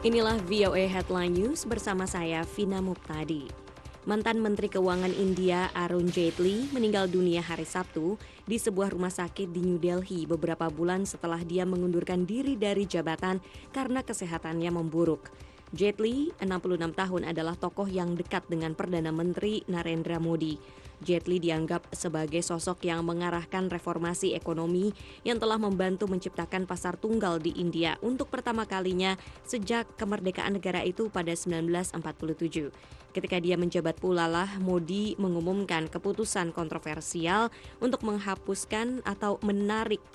Inilah VOA Headline News bersama saya, Vina Muptadi. Mantan Menteri Keuangan India Arun Jaitley meninggal dunia hari Sabtu di sebuah rumah sakit di New Delhi beberapa bulan setelah dia mengundurkan diri dari jabatan karena kesehatannya memburuk. Jaitley, 66 tahun, adalah tokoh yang dekat dengan Perdana Menteri Narendra Modi. Jaitley dianggap sebagai sosok yang mengarahkan reformasi ekonomi yang telah membantu menciptakan pasar tunggal di India untuk pertama kalinya sejak kemerdekaan negara itu pada 1947. Ketika dia menjabat pula lah Modi mengumumkan keputusan kontroversial untuk menghapuskan atau menarik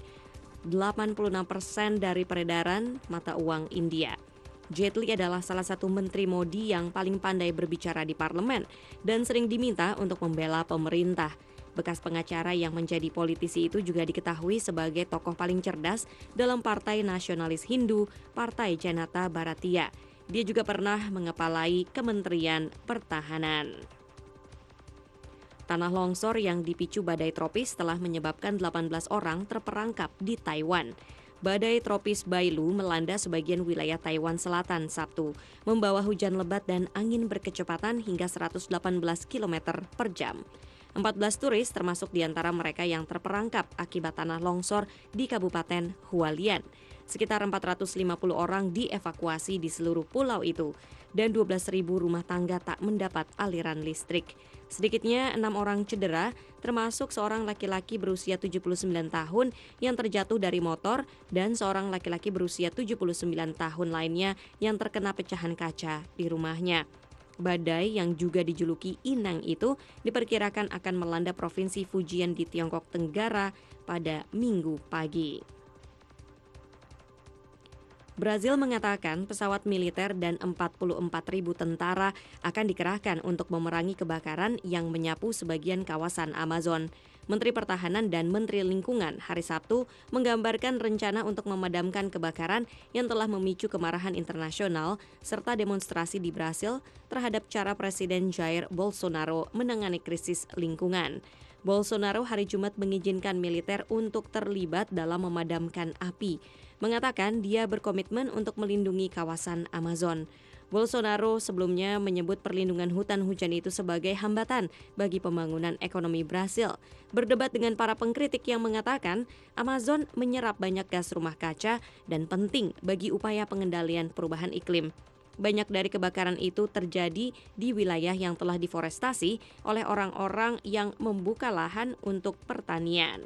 86% dari peredaran mata uang India. Jaitley adalah salah satu menteri Modi yang paling pandai berbicara di parlemen dan sering diminta untuk membela pemerintah. Bekas pengacara yang menjadi politisi itu juga diketahui sebagai tokoh paling cerdas dalam Partai Nasionalis Hindu, Partai Janata Bharatiya. Dia juga pernah mengepalai Kementerian Pertahanan. Tanah longsor yang dipicu badai tropis telah menyebabkan 18 orang terperangkap di Taiwan. Badai tropis Bailu melanda sebagian wilayah Taiwan Selatan Sabtu, membawa hujan lebat dan angin berkecepatan hingga 118 km per jam. 14 turis termasuk di antara mereka yang terperangkap akibat tanah longsor di Kabupaten Hualien. Sekitar 450 orang dievakuasi di seluruh pulau itu dan 12.000 rumah tangga tak mendapat aliran listrik. Sedikitnya 6 orang cedera, termasuk seorang laki-laki berusia 79 tahun yang terjatuh dari motor dan seorang laki-laki berusia 79 tahun lainnya yang terkena pecahan kaca di rumahnya. Badai yang juga dijuluki Inang itu diperkirakan akan melanda Provinsi Fujian di Tiongkok Tenggara pada Minggu pagi. Brazil mengatakan pesawat militer dan 44.000 tentara akan dikerahkan untuk memerangi kebakaran yang menyapu sebagian kawasan Amazon. Menteri Pertahanan dan Menteri Lingkungan hari Sabtu menggambarkan rencana untuk memadamkan kebakaran yang telah memicu kemarahan internasional serta demonstrasi di Brasil terhadap cara Presiden Jair Bolsonaro menangani krisis lingkungan. Bolsonaro hari Jumat mengizinkan militer untuk terlibat dalam memadamkan api, mengatakan dia berkomitmen untuk melindungi kawasan Amazon. Bolsonaro sebelumnya menyebut perlindungan hutan hujan itu sebagai hambatan bagi pembangunan ekonomi Brasil. Berdebat dengan para pengkritik yang mengatakan Amazon menyerap banyak gas rumah kaca dan penting bagi upaya pengendalian perubahan iklim. Banyak dari kebakaran itu terjadi di wilayah yang telah diforestasi oleh orang-orang yang membuka lahan untuk pertanian.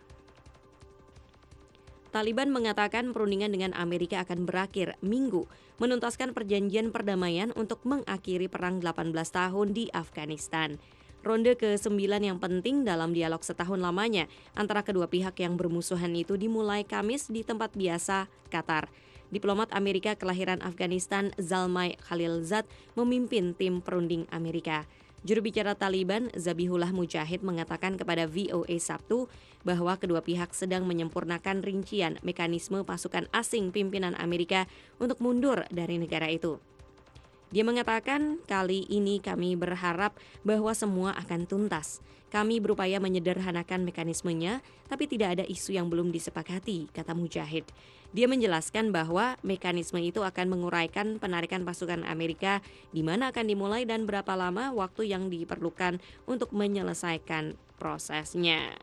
Taliban mengatakan perundingan dengan Amerika akan berakhir Minggu, menuntaskan perjanjian perdamaian untuk mengakhiri perang 18 tahun di Afghanistan. Ronde ke-9 yang penting dalam dialog setahun lamanya antara kedua pihak yang bermusuhan itu dimulai Kamis di tempat biasa, Qatar. Diplomat Amerika kelahiran Afghanistan Zalmay Khalilzad memimpin tim perunding Amerika. Juru bicara Taliban, Zabihullah Mujahid, mengatakan kepada VOA Sabtu bahwa kedua pihak sedang menyempurnakan rincian mekanisme pasukan asing pimpinan Amerika untuk mundur dari negara itu. Dia mengatakan, kali ini kami berharap bahwa semua akan tuntas. Kami berupaya menyederhanakan mekanismenya, tapi tidak ada isu yang belum disepakati, kata Mujahid. Dia menjelaskan bahwa mekanisme itu akan menguraikan penarikan pasukan Amerika, di mana akan dimulai dan berapa lama waktu yang diperlukan untuk menyelesaikan prosesnya.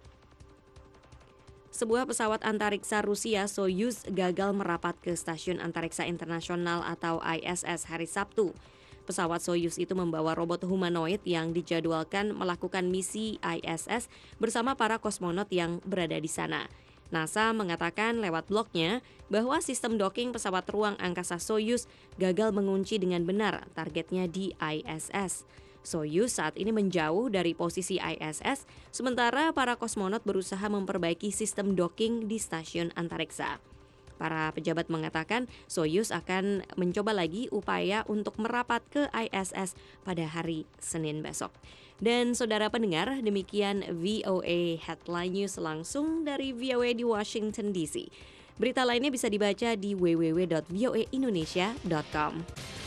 Sebuah pesawat antariksa Rusia Soyuz gagal merapat ke Stasiun Antariksa Internasional atau ISS hari Sabtu. Pesawat Soyuz itu membawa robot humanoid yang dijadwalkan melakukan misi ISS bersama para kosmonot yang berada di sana. NASA mengatakan lewat blognya bahwa sistem docking pesawat ruang angkasa Soyuz gagal mengunci dengan benar targetnya di ISS. Soyuz saat ini menjauh dari posisi ISS, sementara para kosmonot berusaha memperbaiki sistem docking di stasiun antariksa. Para pejabat mengatakan Soyuz akan mencoba lagi upaya untuk merapat ke ISS pada hari Senin besok. Dan saudara pendengar, demikian VOA Headline News langsung dari VOA di Washington DC. Berita lainnya bisa dibaca di www.voaindonesia.com.